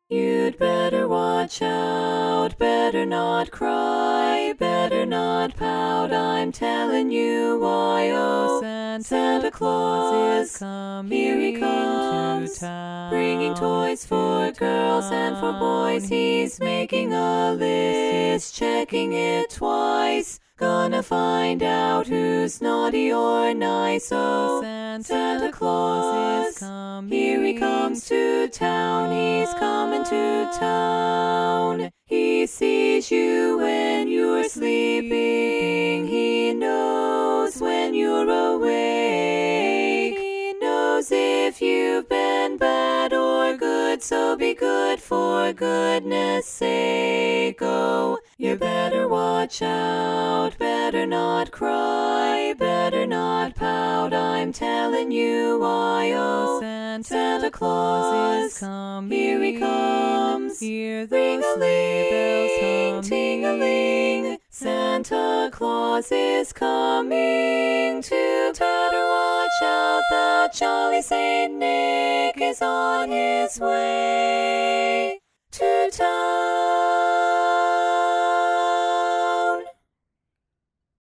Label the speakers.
Speaker 1: You'd better watch out, better not cry, better not pout, I'm telling you why. Oh, Santa Claus is coming, here he comes, to town, bringing toys for girls and for boys. He's making a list, checking it twice, gonna find out who's naughty or nice. Oh, Santa Claus is coming, here he comes to town, he's coming to town. He sees you when you're sleeping, he knows when you're awake, he knows if you've been bad or good, so be good for goodness sake. Oh, you better watch out, better not cry, better not pout, I'm telling you why. Oh, Santa Claus is coming, here he comes, hear the sleigh bells hum, ting-a-ling, Santa Claus is coming to town. Better watch out, that jolly Saint Nick is on his way.